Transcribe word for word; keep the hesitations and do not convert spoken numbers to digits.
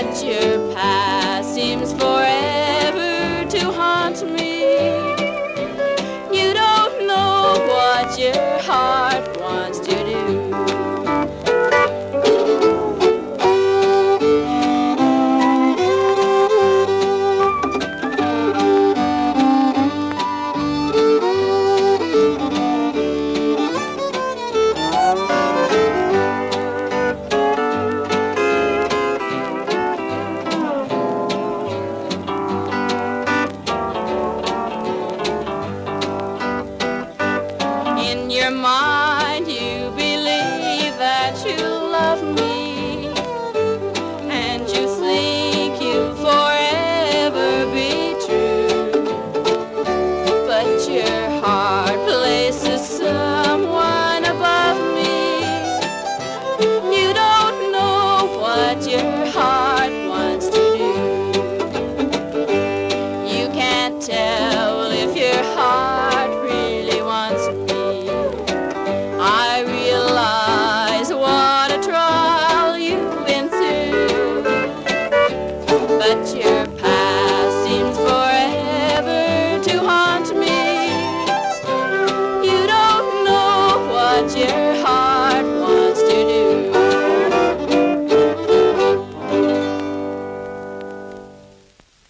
but your past seems forever to haunt me. You don't know what your heart wants to do. In your mind you believe that you love me, and you think you'll forever be true, but your heart places someone above me. You don't know what your heart wants to do. You can't tell if your heart really wants me. I realize what a trial you've been through, but you